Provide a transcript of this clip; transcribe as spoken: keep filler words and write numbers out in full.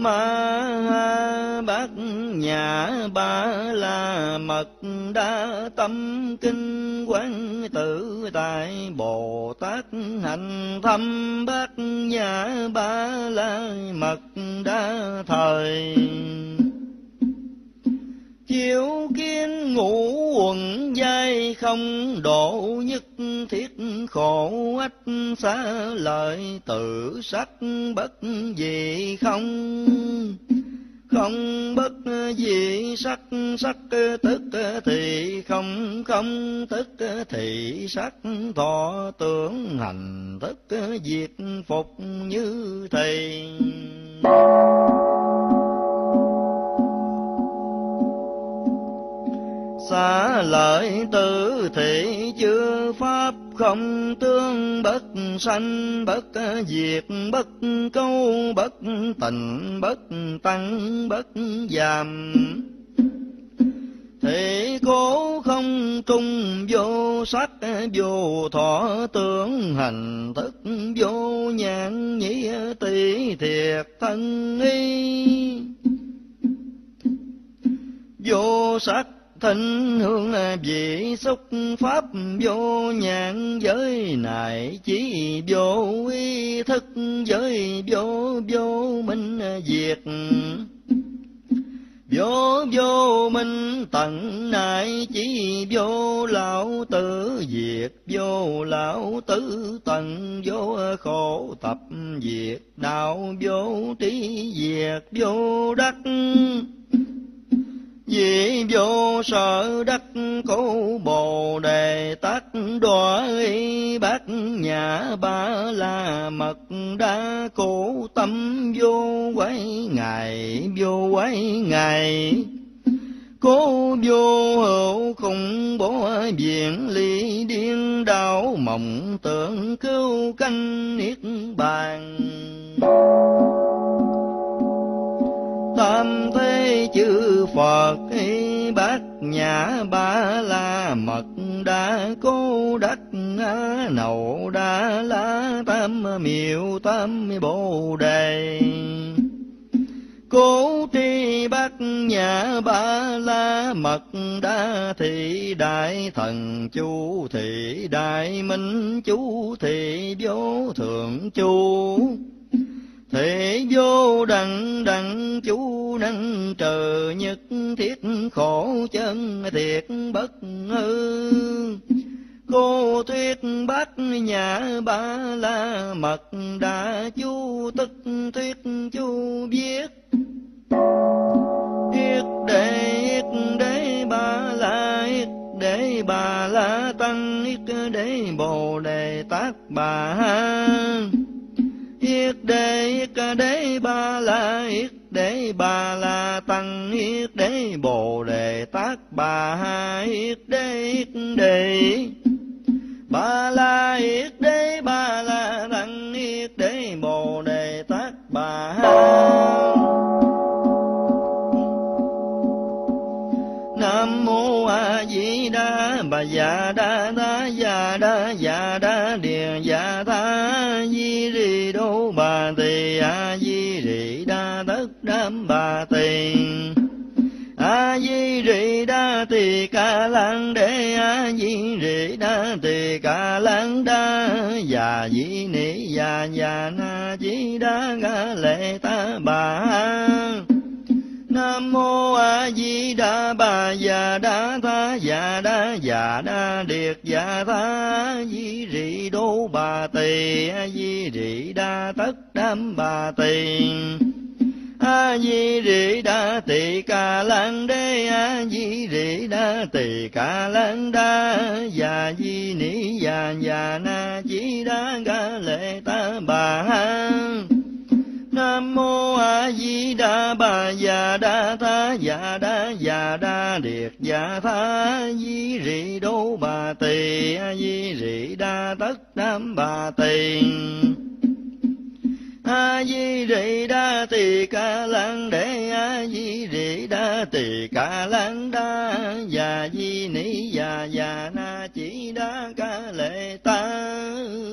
ma bát nhã ba la mật đa tâm kinh quán tự tại Bồ Tát hành thâm bát nhã ba la mật đa thời. Chiếu kiến ngũ quần giai không độ nhất thiết khổ ách xá lợi tự sắc bất dị không. Không bất dị sắc, sắc tức thì không, không tức thì sắc, thọ tưởng hành thức diệt phục như thầy. Xá lợi tử thị chư pháp không tương, bất sanh bất diệt, bất câu bất tịnh, bất tăng bất giảm. Thị cố không trung, vô sắc vô thọ tưởng hành thức, vô nhãn nhĩ tỷ thiệt thân y. Vô sắc thịnh hương vị xúc pháp, vô nhãn giới này chỉ, vô ý thức giới vô vô minh diệt. Vô vô minh tận này chỉ, vô lão tử diệt, vô lão tử tận, vô khổ tập diệt, đạo vô trí diệt, vô đắc vì vô sở đắc cố Bồ Đề Tát đọa y bát nhã ba la mật đa cố tâm vô quái ngài, vô quái ngài. Cố vô hữu khủng bố viện ly điên đạo, mộng tưởng cứu canh niết bàn. Tam thế chư Phật y bát nhã ba la mật đa cố đắc á nậu đa la tam miệu tam bồ đề. Cố tri bát nhã ba la mật đa thị đại thần chú, thị đại minh chú, thị vô thượng chú. Thế vô đẳng đẳng chú năng trời nhất thiết khổ chân thiệt bất hư. Cô thuyết bát nhã ba la mật đa chú, tức thuyết chú viết. Yết đệ yết đế ba la, yết đế ba la tăng, yết đế bồ đề tát bà ha. Yết đế yết đế ba la, yết đế ba la tăng, yết đế bồ đề tát bà ha. Yết đế yết đế ba la, yết đế ba la tăng, yết đế bồ đề tát bà ha. Nam mô A Di Đà Bà Già Đa Đa Già Đa Già Đa Địa Già Tha Di Rì Đô Bà Tỳ A Di Rì Đa Tất Đam Bà Tỳ A Di Rì Đa Tỳ Ca Lang Đế A Di Rì Đa Tỳ Ca Lang Đa Già Di Ni Già Già Na Di Đa Ga Lệ Ta Bà Ha. Nam mô A Di Đà Bà Già Đa Tha Già Đa Già Đa Điệt Già Tha Di Rì Đô Bà Tỳ A Di Rì Đa Tất Đam Bà Tỳ A Di Rì Đa Tỳ Ca Lang Đế A Di Rì Đa Tỳ Ca Lang Đa Già Di Ni Già Già Na Di Đa Ga Lệ Ta Bà Ha. Nam mô A Di Đà Bà Già Đa Tha Già Đa Già Đa Điệt Già Tha Di Rì Đô Bà Tỳ A Di Rì Đa Tất Đam Bà Tỳ A Di Rì Đa Tỳ Ca Lang Đế A Di Rì Đa Tỳ Ca Lang Đa Già Di Ni Già Già Na Chỉ Đa Ca Lệ Ta.